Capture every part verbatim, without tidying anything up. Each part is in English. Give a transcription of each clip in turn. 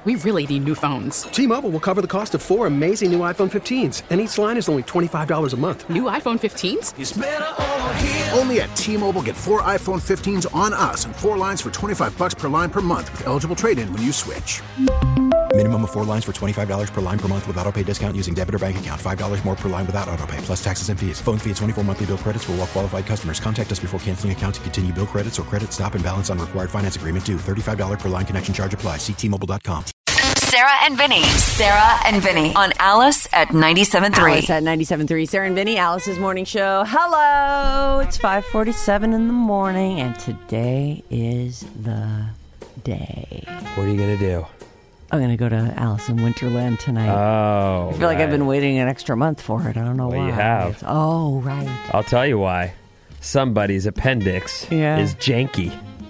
We really need new phones. T-Mobile will cover the cost of four amazing new iPhone fifteens, and each line is only twenty-five dollars a month. New iPhone fifteens? It's better over here. Only at T-Mobile, get four iPhone fifteens on us and four lines for twenty-five dollars per line per month with eligible trade-in when you switch. Minimum of four lines for twenty-five dollars per line per month with autopay discount using debit or bank account. five dollars more per line without autopay, plus taxes and fees. Phone fee at twenty-four monthly bill credits for well-qualified customers. Contact us before canceling account to continue bill credits or credit stop and balance on required finance agreement due. thirty-five dollars per line connection charge applies. See T Mobile dot com. Sarah and Vinny. Sarah and Vinny on Alice at ninety-seven point three. Alice at ninety-seven point three. Sarah and Vinny, Alice's morning show. Hello. It's five forty-seven in the morning, and today is the day. What are you going to do? I'm going to go to Alice in Winterland tonight. Oh, I feel right. like I've been waiting an extra month for it. I don't know well, why. You have. It's, oh, right. I'll tell you why. Somebody's appendix yeah. is janky.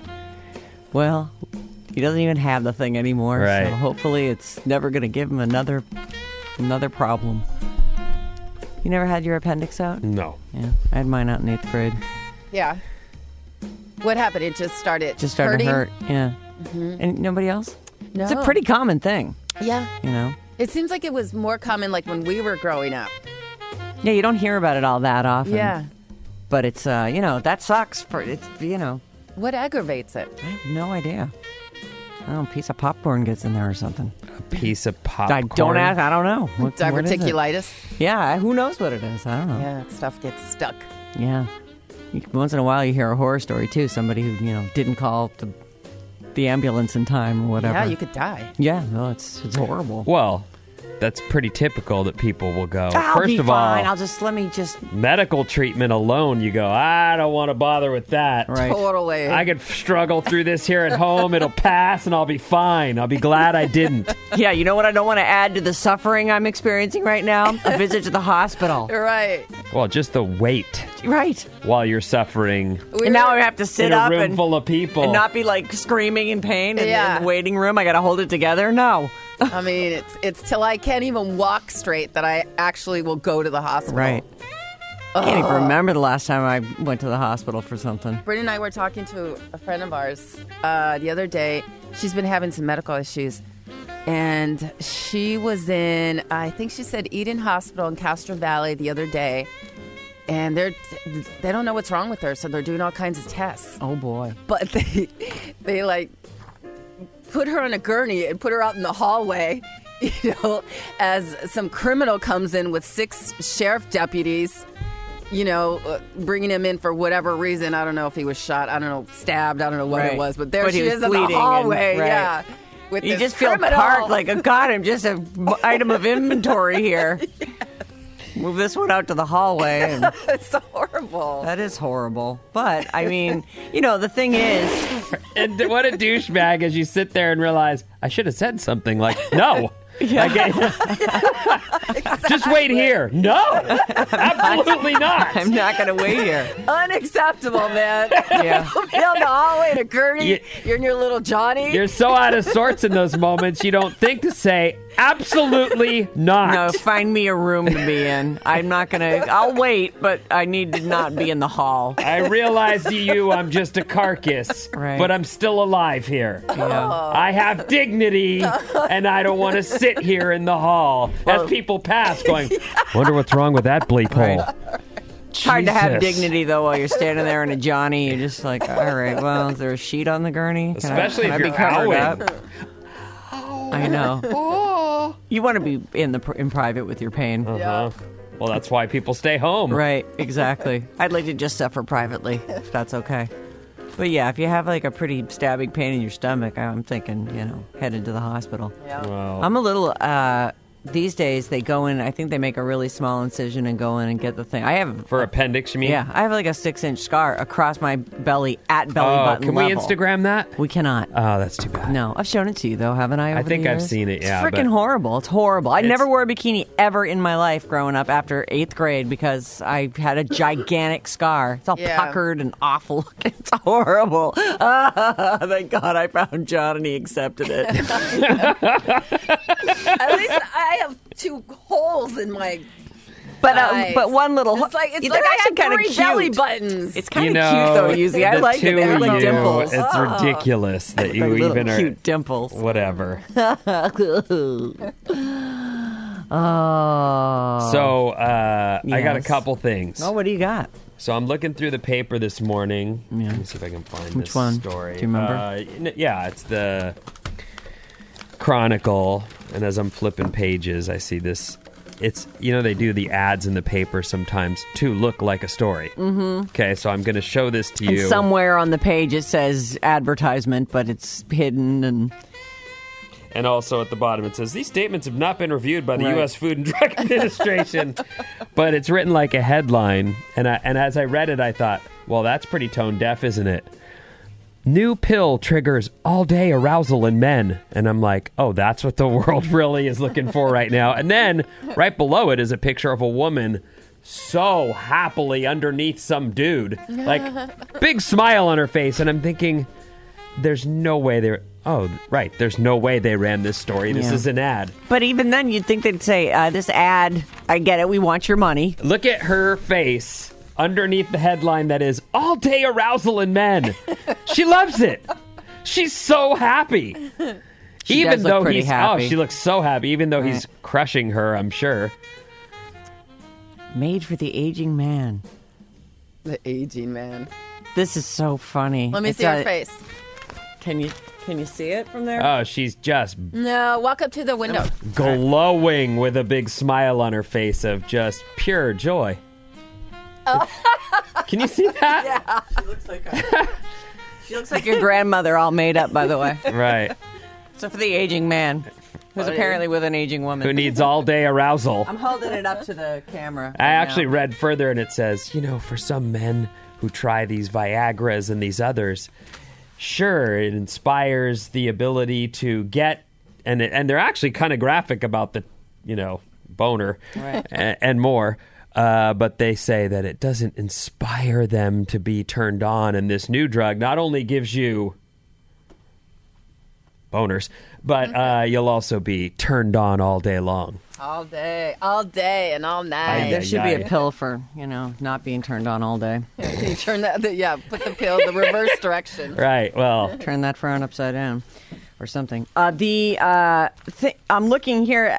Well, he doesn't even have the thing anymore. Right. So hopefully it's never going to give him another another problem. You never had your appendix out? No. Yeah. I had mine out in eighth grade. Yeah. What happened? It just started Just started hurting? to hurt. Yeah. Mm-hmm. And nobody else? No. It's a pretty common thing. Yeah. You know? It seems like it was more common like when we were growing up. Yeah, you don't hear about it all that often. Yeah. But it's, uh, you know, that sucks for, it's, you know. What aggravates it? I have no idea. I don't know, a piece of popcorn gets in there or something. A piece of popcorn? I don't ask, I don't know. What, Diverticulitis? What yeah, who knows what it is? I don't know. Yeah, that stuff gets stuck. Yeah. You, once in a while you hear a horror story, too. Somebody who, you know, didn't call the, the ambulance in time or whatever. Yeah, you could die. Yeah, no, it's, it's horrible. Well, that's pretty typical that people will go. I'll First be of fine. all, I'll just, let me just... medical treatment alone, you go, I don't want to bother with that. Right. Totally. I could struggle through this here at home. It'll pass and I'll be fine. I'll be glad I didn't. Yeah, you know what I don't want to add to the suffering I'm experiencing right now? A visit to the hospital. Right. Well, just the wait Right. while you're suffering. And now I have to sit in a up room and, full of people. and not be like screaming in pain in, Yeah. in the waiting room. I got to hold it together. No. I mean, it's it's till I can't even walk straight that I actually will go to the hospital. Right. I can't even remember the last time I went to the hospital for something. Brittany and I were talking to a friend of ours uh, the other day. She's been having some medical issues. And she was in, I think she said Eden Hospital in Castro Valley the other day. And they're they don't know what's wrong with her, so they're doing all kinds of tests. Oh, boy. But they, they like, put her on a gurney and put her out in the hallway, you know, as some criminal comes in with six sheriff deputies, you know, uh, bringing him in for whatever reason. I don't know if he was shot. I don't know, stabbed. I don't know what Right. it was. But there But he she was is in the bleeding and- hallway. right. Yeah. With You this just feel criminal. parked like, oh, God, I'm just an item of inventory here. Yes. Move this one out to the hallway. And It's horrible. that is horrible. But, I mean, you know, the thing is... And what a douchebag as you sit there and realize, I should have said something like, no. Yeah. Exactly. Just wait here. No, absolutely not. I'm not going to wait here. Unacceptable, man. Yeah. Down the hallway in a gurney. You- You're in your little Johnny. You're so out of sorts in those moments, you don't think to say, absolutely not. No, find me a room to be in. I'm not going to... I'll wait, but I need to not be in the hall. I realize to you I'm just a carcass, Right. but I'm still alive here. Yeah. I have dignity, and I don't want to sit here in the hall as people pass going, wonder what's wrong with that bleep hole. Right. It's hard to have Jesus. dignity, though, while you're standing there in a Johnny. You're just like, all right, well, is there a sheet on the gurney? Can Especially I, if can I you're be covered bowing. up? I know. You want to be in the in private with your pain. Uh-huh. Well, that's why people stay home. Right, exactly. I'd like to just suffer privately, if that's okay. But yeah, if you have like a pretty stabbing pain in your stomach, I'm thinking, you know, headed to the hospital. Yeah. Well, I'm a little, uh, these days they go in, I think they make a really small incision and go in and get the thing. I have, for appendix, you mean? yeah, I have like a six inch scar across my belly at belly Oh, button can we level. Instagram that? We cannot. Oh, that's too bad. No, I've shown it to you though, haven't I? I over think the I've years? seen it, yeah, It's freaking but- horrible. It's horrible. I It's- never wore a bikini ever in my life growing up after eighth grade because I had a gigantic scar. It's all Yeah. puckered and awful. It's horrible. Ah, thank God I found John and he accepted it. At least I have two holes in my But uh, Right. but one little. It's like it's you like think I had kinda three cute. belly buttons. It's kind You of know, cute though, Yuzi. I the like it. two They have of like you, dimples. It's ridiculous that you Like little even are. cute dimples. Whatever. Oh. So uh, I got a Yes. couple things. Oh, what do you got? So I'm looking through the paper this morning. Yeah. Let me see if I can find Which this one? story. Do you remember? Uh, n- yeah, it's the Chronicle. And as I'm flipping pages, I see this. It's, you know, they do the ads in the paper sometimes to look like a story. Mm-hmm. Okay, so I'm going to show this to And you. somewhere on the page it says advertisement, but it's hidden and. And also at the bottom it says, these statements have not been reviewed by the Right. U S Food and Drug Administration. But it's written like a headline. And, I, and as I read it, I thought, well, that's pretty tone deaf, isn't it? New pill triggers all-day arousal in men. And I'm like, oh, that's what the world really is looking for right now. And then right below it is a picture of a woman so happily underneath some dude. Like, big smile on her face. And I'm thinking, there's no way they're... Oh, right. There's no way they ran this story. This Yeah. is an ad. But even then, you'd think they'd say, uh, this ad, I get it, we want your money. Look at her face underneath the headline that is all day arousal in men. She loves it. She's so happy. She even does look though pretty he's happy. oh, she looks so happy, even though he's Right. crushing her, I'm sure. Made for the aging man. The aging man. This is so funny. Let me It's see her a- face. Can you can you see it from there? Oh, she's just No, walk up to the window. glowing with a big smile on her face of just pure joy. Oh. Can you see that? Yeah, she looks like her. She looks like your grandmother, all made up, by the way. Right. So for the aging man, who's apparently with an aging woman. Who needs all day arousal. I'm holding it up to the camera. I right actually now. read further and it says, you know, for some men who try these Viagras and these others, sure, it inspires the ability to get, and it, and they're actually kind of graphic about the, you know, boner Right. and, and more. Uh, but they say that it doesn't inspire them to be turned on. And this new drug not only gives you boners, but uh, you'll also be turned on all day long. All day, all day, and all night. There should be yeah. a pill for, you know, not being turned on all day. Can you turn that? The, yeah, put the pill the reverse direction. Right. Well, Turn that frown upside down or something. Uh, the uh, th- I'm looking here.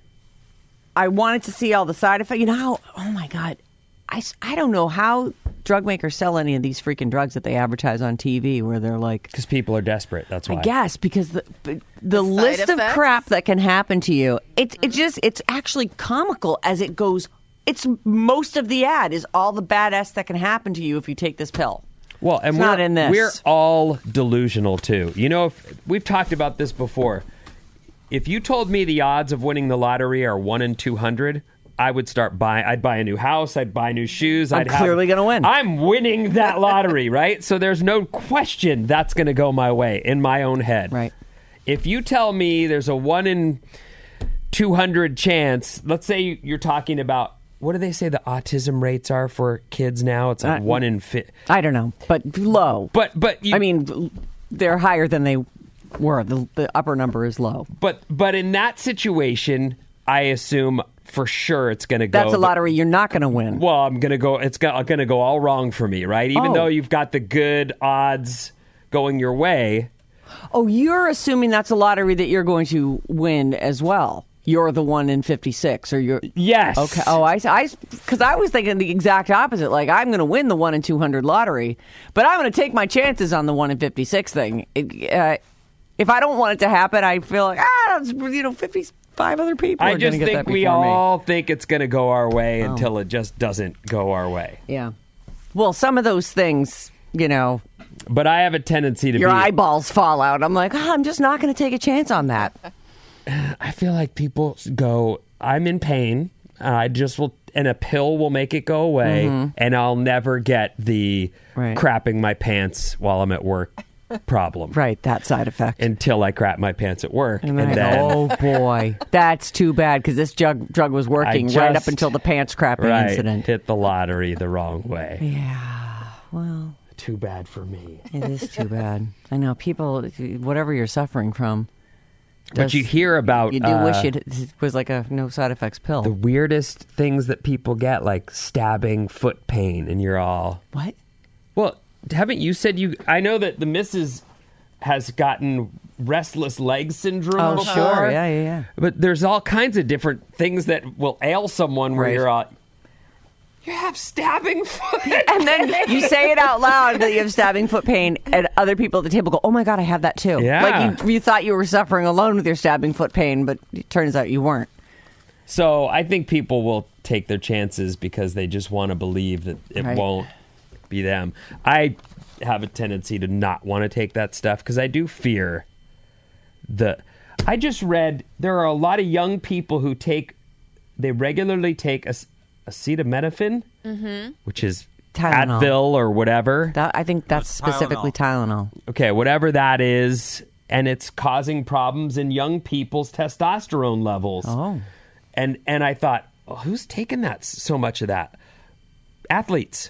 I wanted to see all the side effects. You know how, oh my God, I, s- I don't know how drug makers sell any of these freaking drugs that they advertise on T V where they're like, because people are desperate. That's why. I guess because the the, The list side of effects? crap that can happen to you, it's it just it's actually comical as it goes. It's most of the ad is all the badass that can happen to you if you take this pill. Well, and It's we're, not in this. we're all delusional too. You know, if, we've talked about this before. If you told me the odds of winning the lottery are one in two hundred, I would start buying. I'd buy a new house. I'd buy new shoes. I'm I'd have- clearly gonna win. I'm winning that lottery, right? So there's no question that's going to go my way in my own head. Right. If you tell me there's a one in two hundred chance, let's say you're talking about, what do they say the autism rates are for kids now? It's like Uh, one in fi- I don't know, but low. But but you, I mean, they're higher than they were. The, the upper number is low. But but in that situation, I assume for sure it's going to go. That's a lottery you're not going to win. Well, I'm going to go. It's going to go all wrong for me, right? Even Oh. though you've got the good odds going your way. Oh, you're assuming that's a lottery that you're going to win as well. You're the one in fifty-six, or you're Yes. okay. Oh, I, I, because I was thinking the exact opposite. Like I'm going to win the one in two hundred lottery, but I'm going to take my chances on the one in fifty-six thing. It, uh, if I don't want it to happen, I feel like ah, it's, you know, fifty-five other people. I are just gonna get think that we before me. all think it's going to go our way Oh. until it just doesn't go our way. Yeah. Well, some of those things, you know, But I have a tendency to your be. eyeballs fall out. I'm like, oh, I'm just not going to take a chance on that. I feel like people go, I'm in pain. I just will, and a pill will make it go away, and I'll never get the Right. crapping my pants while I'm at work problem. Right, that side effect. Until I crap my pants at work. And And, then, then, oh boy, that's too bad because this drug drug was working I right just- up until the pants crapping right, incident. hit the lottery the wrong way. Yeah, well, Too bad for me. it is too bad. I know people, whatever you're suffering from, But you hear about You do uh, wish it was like a no side effects pill. the weirdest things that people get, like stabbing, foot pain, and you're all, what? well, haven't you said you? I know that the missus has gotten restless leg syndrome. Oh, before, sure. Yeah, yeah, yeah. But there's all kinds of different things that will ail someone where Right. you're all, you have stabbing foot. And then you say it out loud that you have stabbing foot pain, and other people at the table go, "Oh my god, I have that too." Yeah. Like you, you thought you were suffering alone with your stabbing foot pain, but it turns out you weren't. So I think people will take their chances because they just want to believe that it Right. won't be them. I have a tendency to not want to take that stuff because I do fear the. I just read there are a lot of young people who take, they regularly take a, acetaminophen, mm-hmm. which is Tylenol. Advil or whatever. That, I think that's specifically Tylenol. Okay, whatever that is, and it's causing problems in young people's testosterone levels. Oh. And and I thought, oh, who's taking that so much of that? Athletes.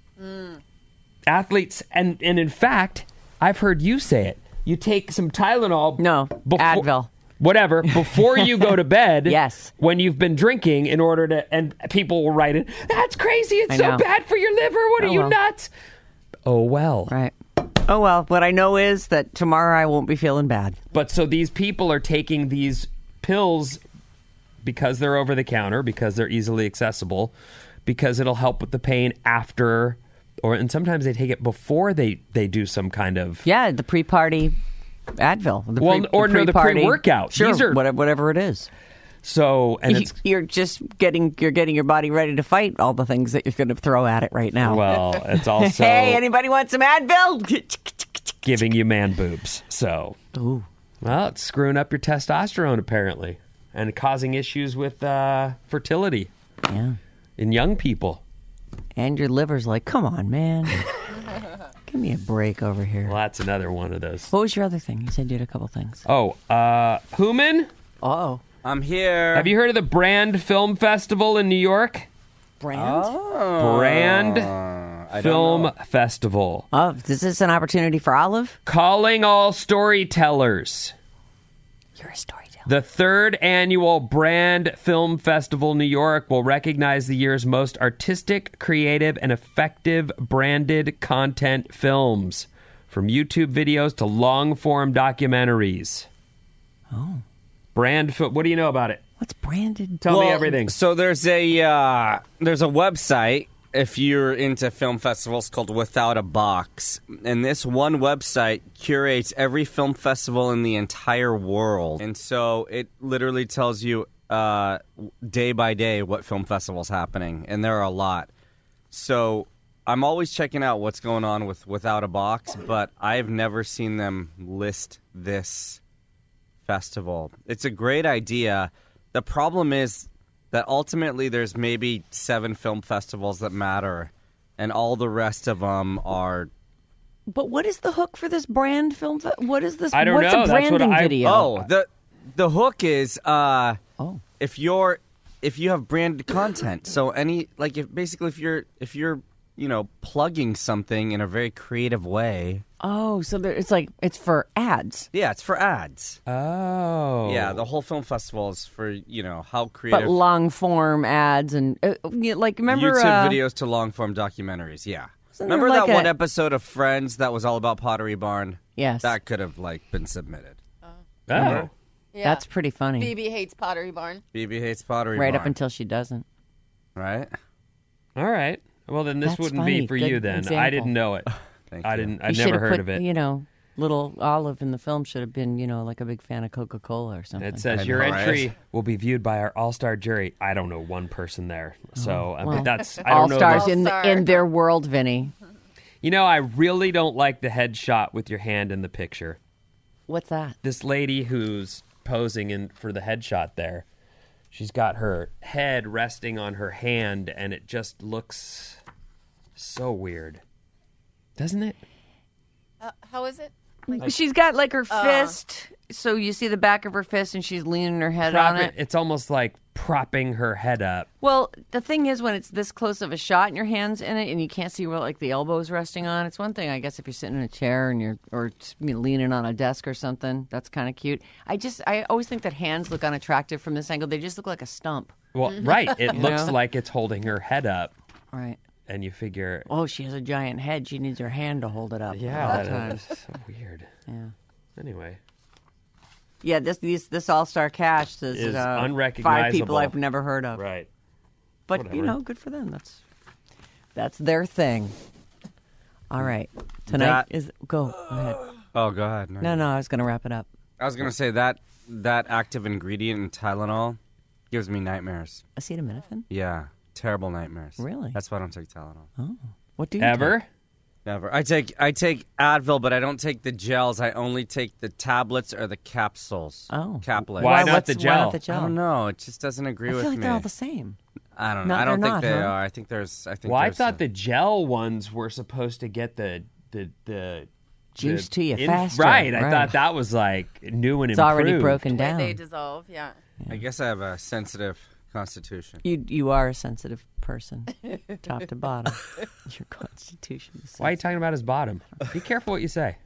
Athletes, and and in fact, I've heard you say it. You take some Tylenol. No, Advil. Whatever, before you go to bed. Yes. When you've been drinking in order to, and people will write it, that's crazy. It's I so know. bad for your liver. What Oh, are you well. nuts? Oh, well. Right. Oh well, what I know is that tomorrow I won't be feeling bad. But so these people are taking these pills because they're over the counter, because they're easily accessible, because it'll help with the pain after, or and sometimes they take it before they, they do some kind of Yeah, the pre-party Advil. The Well, pre, or no, the pre-party- pre-workout. Sure, These are- whatever, whatever it is. so and You- it's You're just getting you're getting your body ready to fight all the things that you're going to throw at it right now. well, it's also hey, anybody want some Advil? giving you man boobs. So Ooh. well, it's screwing up your testosterone apparently, and causing issues with uh, fertility Yeah. in young people. And your liver's like, come on, man. Give me a break over here. Well, that's another one of those. What was your other thing? You said you had a couple things. Oh, uh, Human? Oh. I'm here. Have you heard of the Brand Film Festival in New York? Brand? Brand I don't Film know. Festival. Oh, is this an opportunity for Olive? Calling all storytellers. You're a storyteller. The third annual Brand Film Festival New York will recognize the year's most artistic, creative, and effective branded content films, from YouTube videos to long-form documentaries. Oh. Brand film. What do you know about it? What's branded? Tell me Well, everything. So there's a uh, there's a website if you're into film festivals called Without a Box, and this one website curates every film festival in the entire world, and so it literally tells you uh, day by day what film festivals happening, and there are a lot. So I'm always checking out what's going on with Without a Box, but I've never seen them list this festival. It's a great idea. The problem is that ultimately there's maybe seven film festivals that matter, and all the rest of them are. But what is the hook for this brand film? Fe- what is this? I don't what's know. a That's what branding I- video? Oh, the the hook is uh, Oh. if you're if you have branded content. So any like if basically if you're if you're you know plugging something in a very creative way. Oh, so there, it's like it's for ads, Yeah, it's for ads. Oh. Yeah, the whole film festival is for you know how creative. but long form ads and uh, you- like remember YouTube uh, videos to long form documentaries. Yeah. Wasn't there Remember like that one a- episode of Friends that was all about Pottery Barn? Yes. That could have like been submitted. Oh. Yeah. That's pretty funny. Phoebe hates Pottery Barn. Phoebe hates Pottery right Barn. up until she doesn't. right. All right. Well, then this That's wouldn't funny. be for Good you then. I example. didn't know it. Thank I you. didn't. You I'd should never have heard put, of it. You know, little Olive in the film should have been, you know, like a big fan of Coca Cola or something. It says I your know, right? entry will be viewed by our all-star jury. I don't know one person there, so uh, well, but that's I all don't know. stars the- in All-star. in their world, Vinny. You know, I really don't like the headshot with your hand in the picture. What's that? This lady who's posing in for the headshot there, she's got her head resting on her hand, and it just looks so weird, doesn't it? Uh, how is it? She's got like her fist So you see the back of her fist and she's leaning her head Prop on it? It's almost like propping her head up. Well, the thing is, when it's this close of a shot and your hand's in it and you can't see where like the elbow's resting on, it's one thing, I guess, if you're sitting in a chair and you're or you know, leaning on a desk or something. That's kind of cute. I just, I always think that hands look unattractive from this angle. They just look like a stump. Well, right. It You looks know? like it's holding her head up. Right. And you figure, Oh, she has a giant head. She needs her hand to hold it up. yeah, all the that time. is so weird. Yeah. Anyway, Yeah, this these, this All Star Cash is, Is uh, five unrecognizable. people I've never heard of. right. But Whatever. you know, good for them. That's that's their thing. All right, tonight That- is go, go ahead. Oh, go ahead. No, no, I was going to wrap it up. I was gonna say that that active ingredient in Tylenol gives me nightmares. Acetaminophen? Yeah, terrible nightmares. Really? That's why I don't take Tylenol. Oh, what do you Ever? take? Never. I take I take Advil, but I don't take the gels. I only take the tablets or the capsules. Oh, Caplet. Why not what's- the Why gel? not the I gel? don't know. It just doesn't agree I feel with like me. they're all the same. I don't No, know. I don't they're think not, they huh? are. I think there's. I think. Well, I there's thought a- the gel ones were supposed to get the the the Juice the to you in- faster, Right. I right. thought that was like new and It's improved. already broken Way down. they dissolve, yeah. I guess I have a sensitive constitution. You you are a sensitive person, top to bottom. Your constitution is Why are you sensitive. talking about his bottom? Be careful what you say.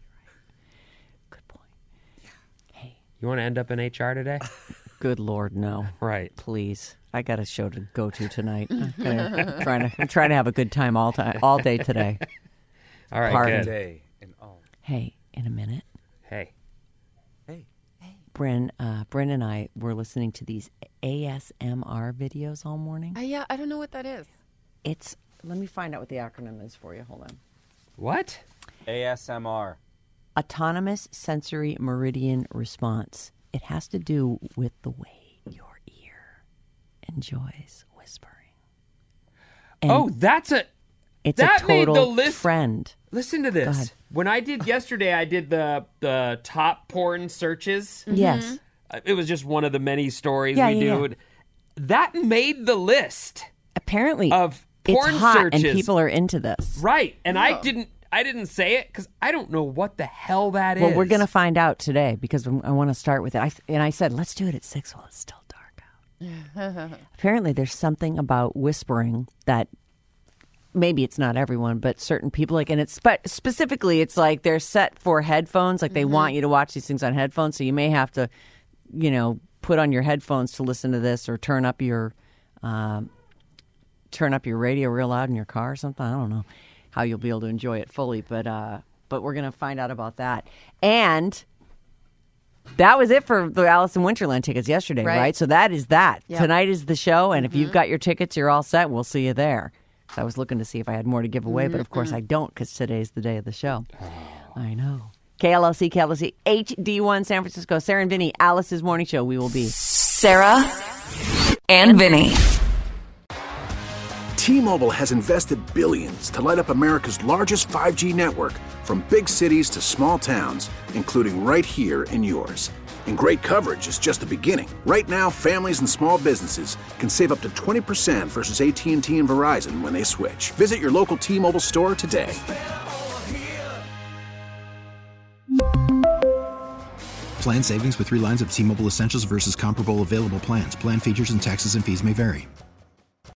Good point. Hey, You want to end up in H R today? good Lord, no. Right. Please, I got a show to go to tonight. I'm gonna- trying to I'm trying to have a good time all time all day today. All right. Pardon. Good. Day and all. Hey, in a minute, Hey. Bryn, uh, Bryn and I were listening to these A S M R videos all morning. Uh, yeah, I don't know what that is. It's let me find out what the acronym is for you. Hold on. What? A S M R. Autonomous Sensory Meridian Response. It has to do with the way your ear enjoys whispering. And Oh, that's a. it's that a made the total list- friend. Listen to Go this. ahead. When I did yesterday, I did the the top porn searches. Yes. Uh, It was just one of the many stories Yeah, we yeah, do. That made the list Apparently, of porn it's hot searches. and people are into this. Right, and I didn't. I didn't say it because I don't know what the hell that is. Well, we're going to find out today because I want to start with it. I, and I said, let's do it at six while it's still dark out. Apparently, there's something about whispering that maybe it's not everyone, but certain people like, and it's spe- specifically, it's like they're set for headphones. Like they want you to watch these things on headphones. So you may have to, you know, put on your headphones to listen to this or turn up your, um, turn up your radio real loud in your car or something. I don't know how you'll be able to enjoy it fully, but uh, but we're gonna find out about that. And that was it for the Alice in Winterland tickets yesterday, right? Right. So that is that. Yep. Tonight is the show, and if you've got your tickets, you're all set. We'll see you there. So I was looking to see if I had more to give away, but of course I don't because today's the day of the show. I know. K L L C, K L L C, H D one San Francisco, Sarah and Vinny, Alice's Morning Show. We will be Sarah and Vinny. T-Mobile has invested billions to light up America's largest five G network, from big cities to small towns, including right here in yours. And great coverage is just the beginning. Right now, families and small businesses can save up to twenty percent versus A T and T and Verizon when they switch. Visit your local T-Mobile store today. Plan savings with three lines of T-Mobile Essentials versus comparable available plans. Plan features and taxes and fees may vary.